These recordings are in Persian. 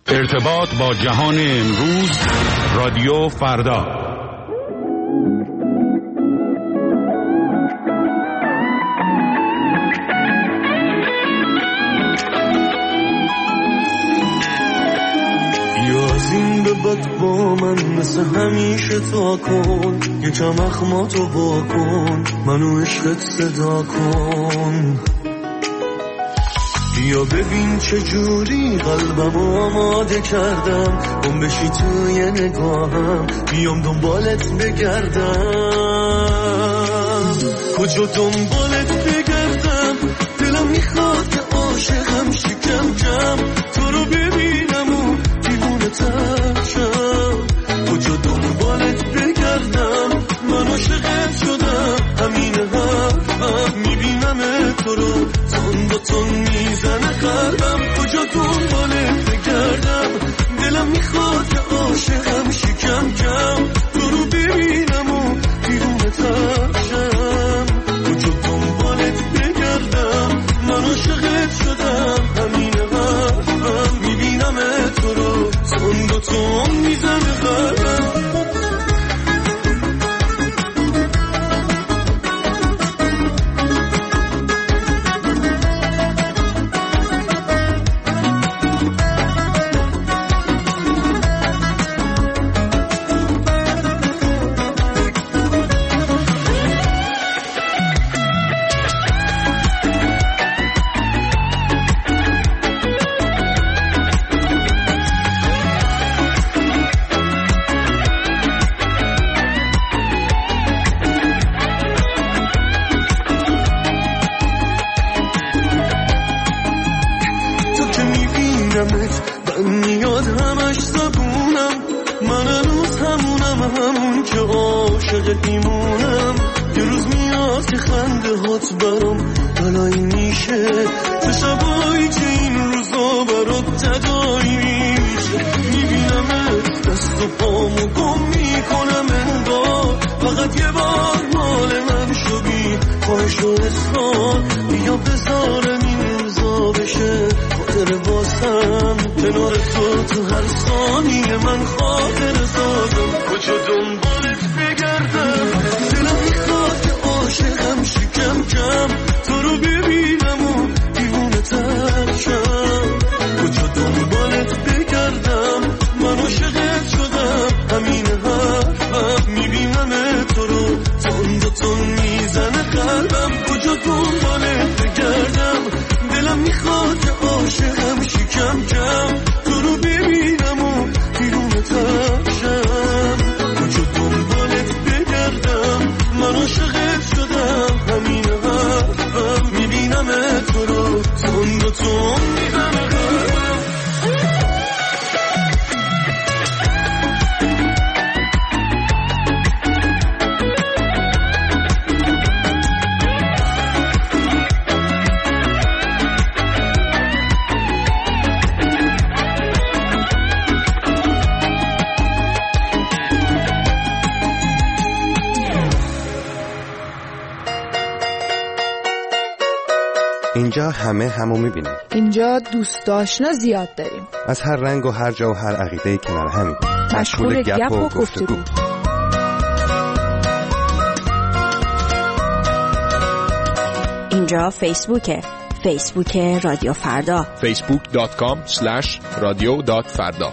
ارتباط با جهان امروز، رادیو فردا. بعد با من مثل همیشه تا کن، یکم اخماتو با کن، منو عشقت صدا کن. بیا ببین چجوری قلبمو آماده کردم، گم بشی توی نگاهم، بیام دنبالت بگردم. کجا دنبالت بگردم، دلم میخواد که عاشقم شی کم کم، تو رو ببینم و دیوونه تر شم. کجا دنبالت بگردم، من عاشقت شدم، همین حرفم، میبینم تو رو تون با تون میزنه قلبم. کجا دنبالت بگردم، دلم میخواد که عاشقم شی کم کم، تو رو ببینم و دیوونه تر شم. کجا دنبالت بگردم، من عاشقت شدم، همین حرفم، میبینم تو رو تون با تون میزنه قلبم. من میاد همش زبونم، من هنوز همون که عاشقت میمونم. یه روز میاد که خنده هات برام بلایی میشه، تو شبایی که این روزا برات تدایی میشه. میبینمت دست و پامو گم میکنم انگار، فقط یه بار مال من شدی، خواهش و اصرار بیا بذارم این روزا بشه خاطر واسم، کنار تو هر ثانیه من خاطر سازم. کجا دنبالت بگردم، دلم میخواد که عاشقم شی کم کم، تو رو ببینم و دیوونه تر شم. کجا دنبالت بگردم، من عاشقت شدم، همین حرفم، میبینم تو رو تون با تون میزنه قلبم. کجا دنبالت بگردم، دلم میخواد که عاشقم شی کم کم، تو رو ببینم و دیوونه تر شم. کجا دنبالت بگردم، من عاشقت شدم، همین حرفم، میبینم تو رو تون با تون میزنه قلبم. اینجا همه همو میبینیم. اینجا دوست آشنا زیاد داریم، از هر رنگ و هر جا و هر عقیده‌ای کنار همیم، مشغول گپ و گفتگو. اینجا فیسبوک رادیو فردا، facebook.com/radio.farda.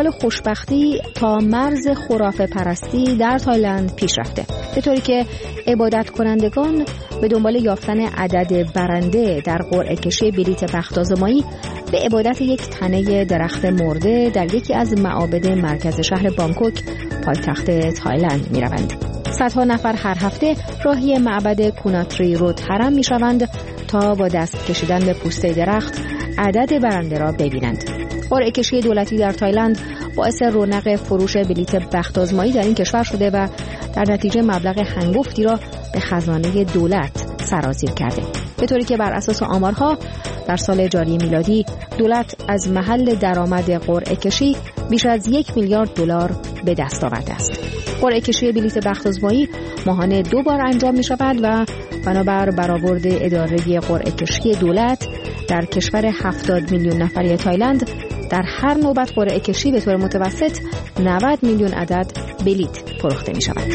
دنبال خوشبختی تا مرز خرافه پرستی در تایلند پیش رفته، به طوری که عبادت کنندگان به دنبال یافتن عدد برنده در قرعه کشی بلیت بخت آزمایی به عبادت یک تنه درخت مرده در یکی از معابد مرکز شهر بانکوک پایتخت تایلند می روند. صدها نفر هر هفته راهی معبد کوناتری رود حرم می شوند تا با دست کشیدن به پوسته درخت عدد برنده را ببینند. قرعه کشی دولتی در تایلند باعث رونق فروش بلیت بخت آزمایی در این کشور شده و در نتیجه مبلغ هنگفتی را به خزانه دولت سرازیر کرده، به طوری که بر اساس آمارها در سال جاری میلادی دولت از محل درآمد قرعه کشی بیش از 1 میلیارد دلار به دست آورده است. قرعه کشی بلیت بخت آزمایی ماهانه 2 بار انجام می شود و بنابر برآورد اداره قرعه کشی دولت در کشور 70 میلیون نفری تایلند در هر نوبت قرعه کشی به طور متوسط 90 میلیون عدد بلیت فروخته می شود.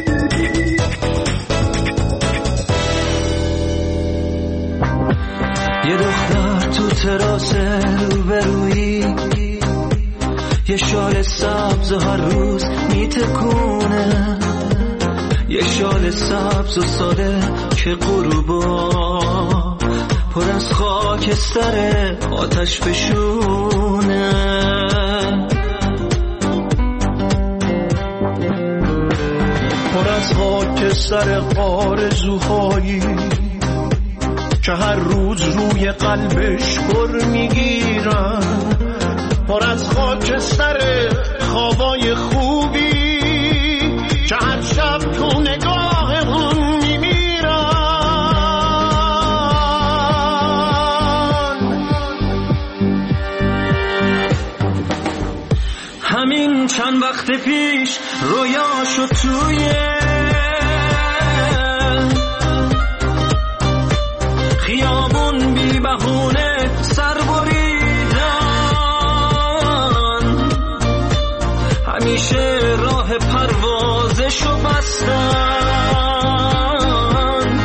یه دختر تو تراس روبرویی، یه شال سبز و هر روز میتکونه، یه شال سبز و ساده که غروبا پر از خاکستر آتش بشونه. پر از خاکستر آرزوهایی که هر روز روی قلبش پر میگیرن، پر از خاکستر خوابای خوبی که هر شب تو نگاهمون میمیرن. همین چند وقت پیش رویاشو توی خیابون بی بهونه سر بریدن، همیشه راه پروازشو بستن،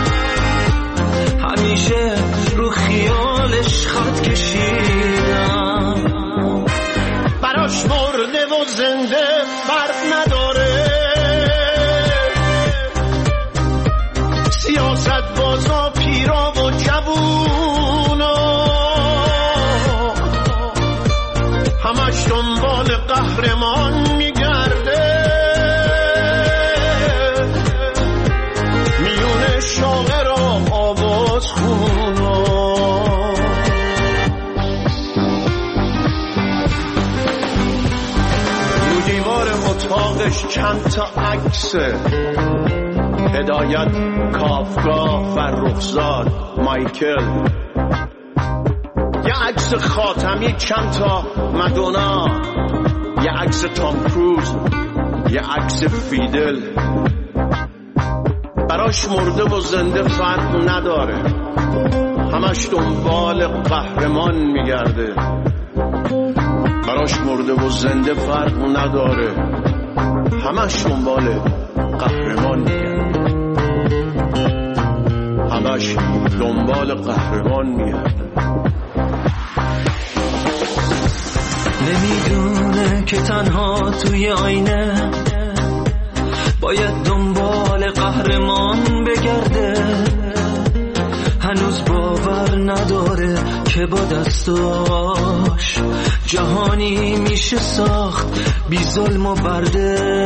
همیشه رو خیالش خط کشیدن. براش مرده و زنده فرق نداره، سیاست بازا پیرا و جوونا همش دنبال قهرمان میگرده، میون شاعر و آواز خونا. رو دیوار اتاقش چند تا عکسه، هدایت، کافکا، فرخزاد، مایکل، یه عکس خاتمی، چند تا مادونا، یه عکس تام کروز، یه عکس فیدل. براش مرده و زنده فرق نداره، همش دنبال قهرمان میگرده. براش مرده و زنده فرق نداره، همش دنبال قهرمان میگرده، همش دنبال قهرمان میگرده. نمیدونه که تنها توی آینه باید دنبال قهرمان بگرده، هنوز باور نداره که با دستاش جهانی میشه ساخت بی ظلم و برده.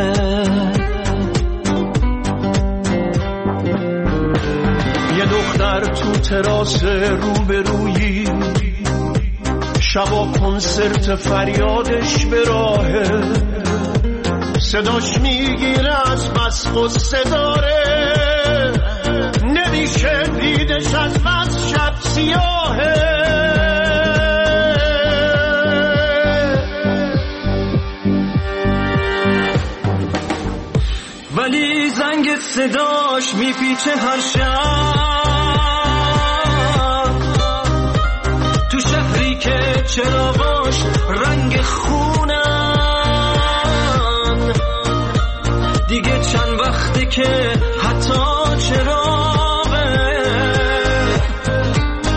یه دختر تو تراس روبرویی، شبا کنسرت فریادش به راهه، صداش میگیره از بس قصه داره، نمیشه دیدش از بس شب سیاهه. ولی زنگ صداش میپیچه هر شب، تو شهری که چراغاش رنگ خونن، دیگه چند وقته که حتی چراغه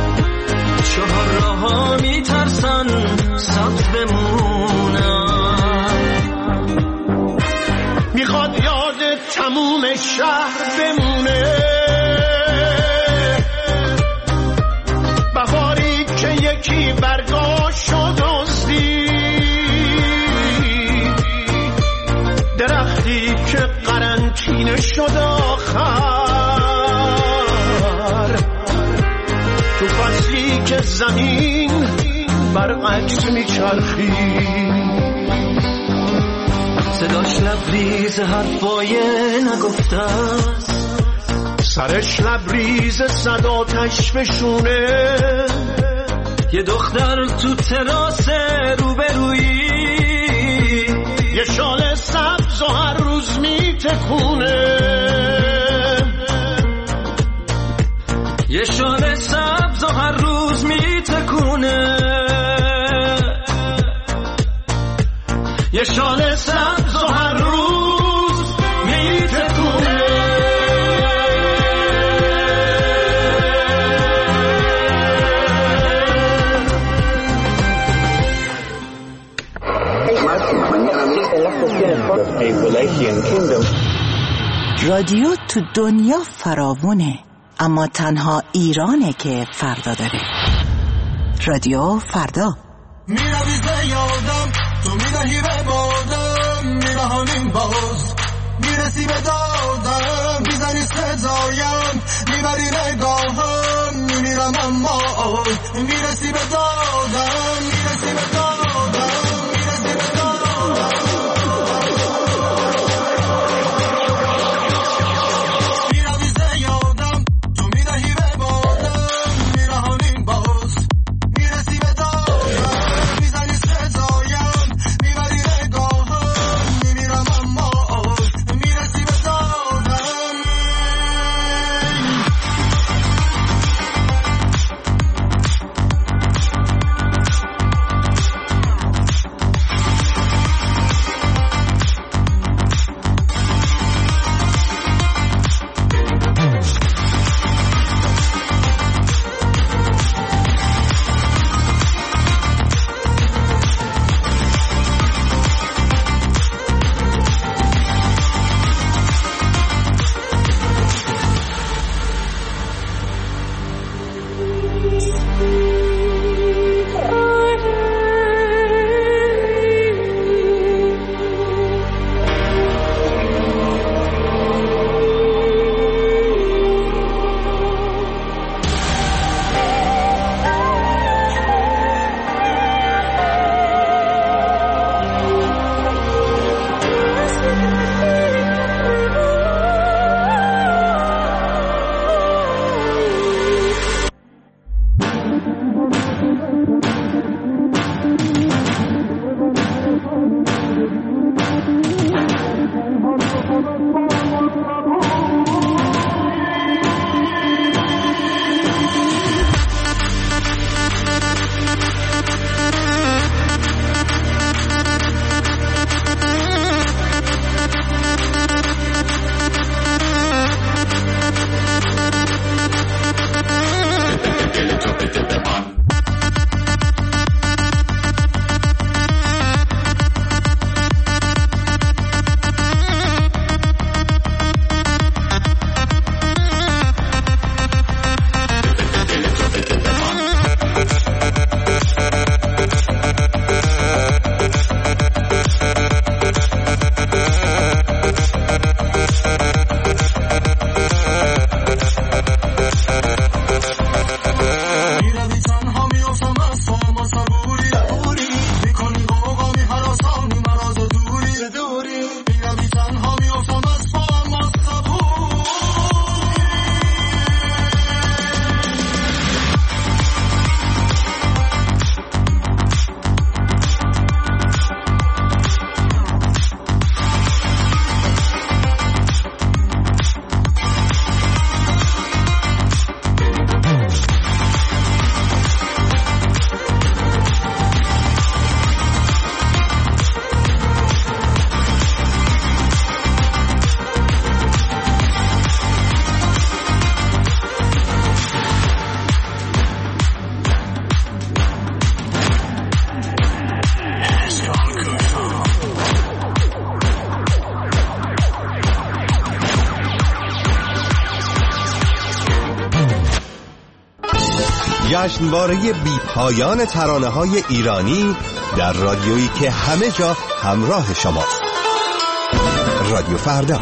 چهار راها میترسن صف بمونن. تموم شهر بمونه، بهاری که یکی برگاشت دزدی، درختی که قرنطینه شد آخر، تو فصلی که زمین برعکس میچرخید، صداش لبریز حرفای نگفته است، سرش لبریز صد آتش فشونه، یه دختر تو تراس روبرویی، یه شال سبز و هر روز میتکونه، یه شال سبز و هر روز میتکونه، یه شال سبز و هر روز میتکونه. رادیو تو دنیا فراوونه، اما تنها ایرانه که فردا داره. رادیو فردا. میروی به یادم، تو میدهی به بادم، میرهانیم باز، میرسی به دادم، میزنی صدایم، میبری نگاهم، میمیرم اما میرسی به دادم، میرسی به دادم، میرسی به دادم. میروی به یادم، تو میدهی به بادم، میرهانیم باز، میرسی به دادم، میزنی صدایم، میبری نگاهم، میمیرم اما میرسی به دادم. جشنواره بی‌پایان ترانه‌های ایرانی در رادیویی که همه جا همراه شماست. رادیو فردا.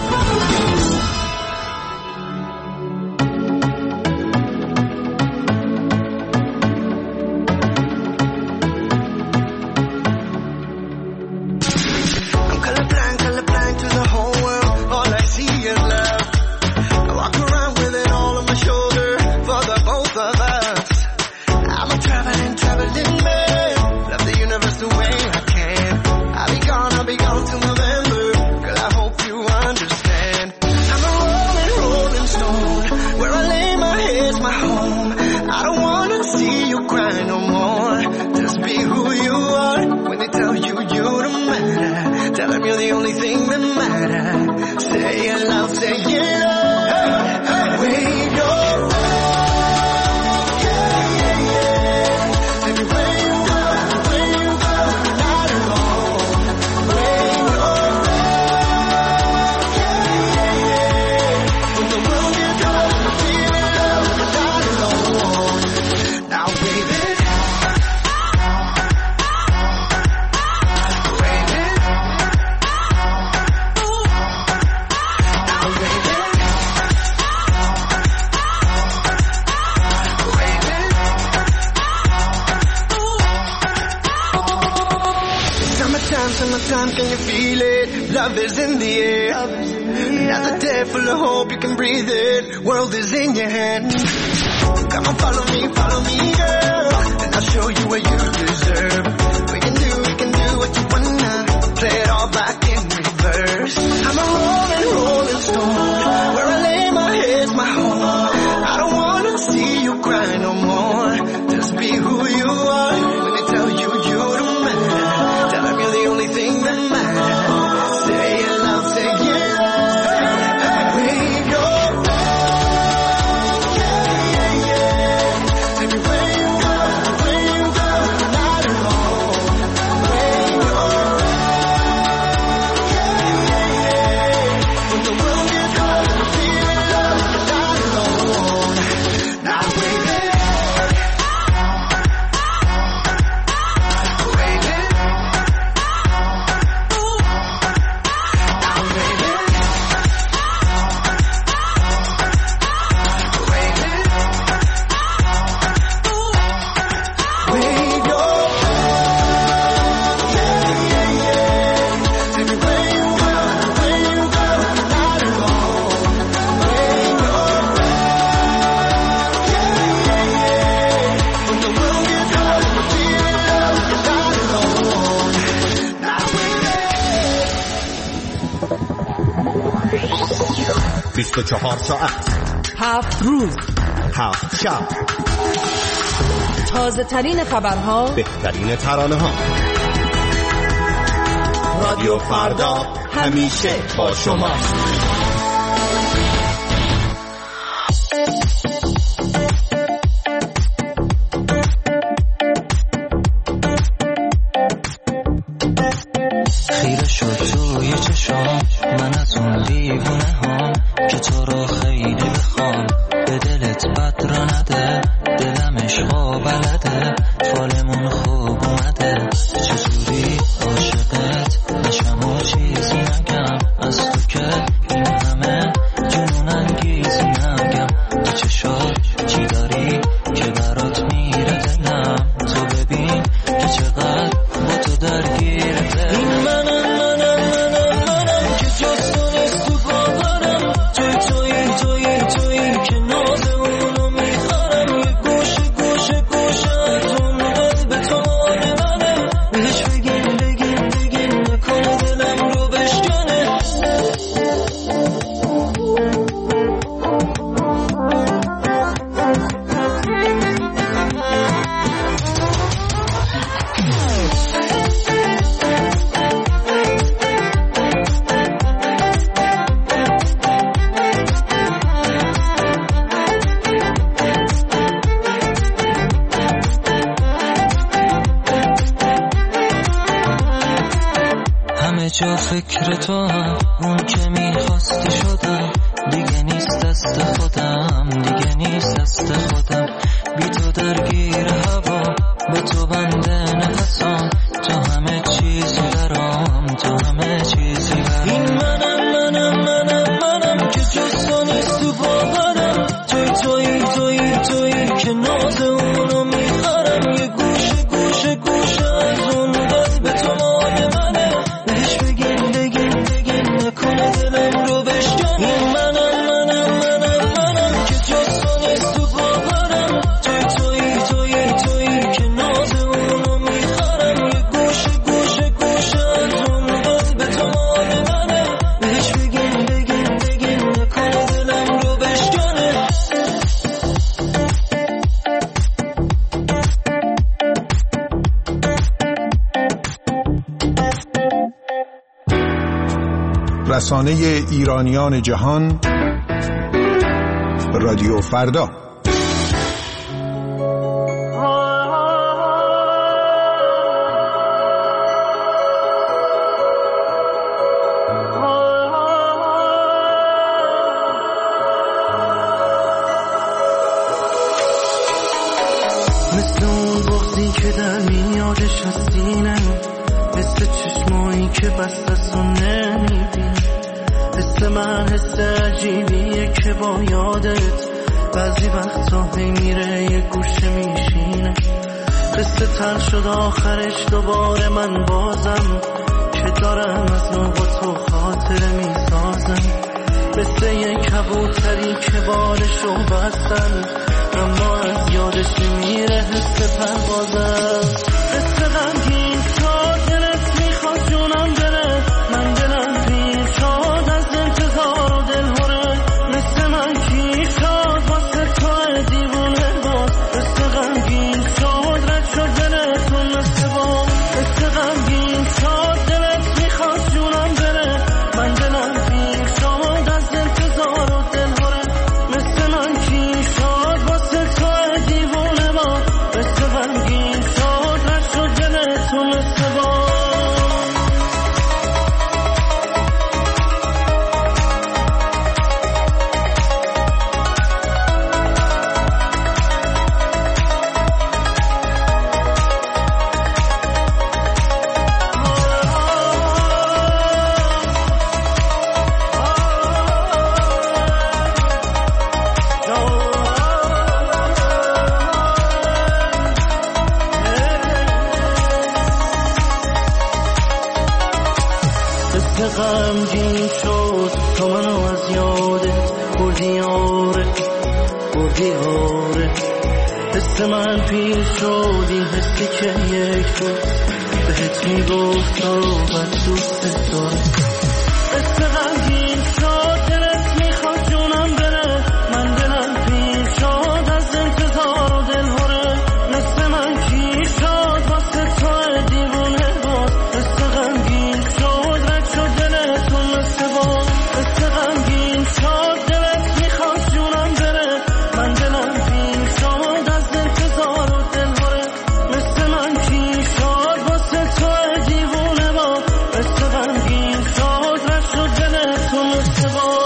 Can you feel it? Love is in the air. As a day full of hope, you can breathe it. World is in your hand. Come on, follow me, girl, and I'll show you what you deserve. We can do what you wanna. Play it all back in reverse. I'm a rolling stone. Where I lay my head's my home. I don't wanna see you cry no more. Just be who you are. When they tell you you don't matter, tell them you're the only thing that matters. Say it loud, say it loud. Wave your flag. Yeah, yeah. Everywhere you go, you're not alone. Wave your flag. Yeah, yeah. When the world gets cold, you feel it, love, you're not alone. Now wave it. ساعت 7 روز 7 شب، تازه ترین خبرها، بهترین ترانه ها. رادیو فردا همیشه با شما. خیره شد توی چشام من از اون دیوونه هم که تو رو خیلی بخوام، به دلت بد را نده، دلم عشقا بلده، فالمون خوب اومده، چجوری عاشقت نشم و چیزی نگم، از تو که این همه جنون انگیزی نگم، تو چشات چی داری که برات میره دلم، تو ببین که چقدر با تو درگیره. این منم که جستو نیست تو باورم، توی که ناز اونو میخارم، یه گوشه اتون دل به تو مال منه، بهش بگین نکنه دلم رو بشکنه. همه جا فکر تو هم، اون که میخواستی شدم، دیگه نیست دست خودم، بی تو درگیر هوا، با تو بنده نفسام، تو همه چیزی برام، تو همه چیزی برام. این منم که جز تو نیست تو باورم، توی که ناز اونو میخرم، یه گوشه از اون قلب تو مال منه، بهش بگین نکنه دلم رو بشکنه. این منم که جز تو نیست تو باورم، توی که ناز اونو میخرم، یه گوشه از اون قلب تو مال منه، بهش بگین نکنه دلم رو بشکنه. رسانه ایرانیان جهان، رادیو فردا. مثل اون بغضی که در میادش از سینم، مثل چشمایی که بسته و نمیبینم، حس من حس عجیبیه که با یادت بعضی وقتا هی میره یه گوشه میشینه. قصه تر شد آخرش دوباره من بازم، که دارم از نو با تو خاطره میسازم. مثل یه کبوتری که بالشو بستن، اما از یادش میره حس پروازم. قصه غمگین شد دلت میخواد جونم بره، من دلم پیر شد از انتظار و دلهوره. مثل من کی شد واسه تو دیوونه باز، قصه غمگین شد رد شد دلتون مثل باز. قصه غمگین شد دلت میخواد جونم بره، من دلم پیر شد از انتظار و دلهوره. مثل من کی شد واسه تو دیوونه باز، قصه غمگین شد رد شد دلتون مثل باز. غمگین شد تو منو از یادت بردی، آره حس من پیر شد، این حسی که یک روز بهت میگفت تو بس دوست دارم. قصه غمگین شد دلت میخواد جونم بره، من دلم پیر شد از انتظار و دلهوره. مثل من کی شد واسه تو دیوونه باز، قصه غمگین شد رد شد دلتون مثل باز. قصه غمگین شد دلت میخواد جونم بره، من دلم پیر شد از انتظار و دلهوره. مثل من کی شد واسه تو دیوونه باز، قصه غمگین شد رد شد دلتون مثل باز.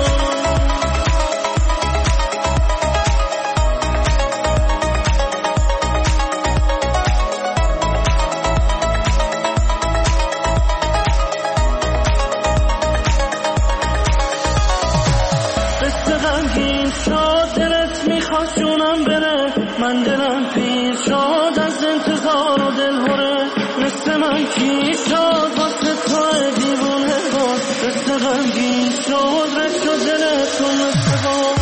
قصه غمگین شد دلت میخواد جونم بره، من دلم پیر شد از انتظار و دلهوره. مثل من کی شد واسه تو دیوونه باز، قصه غمگین شد رد شد دلتون مثل باز.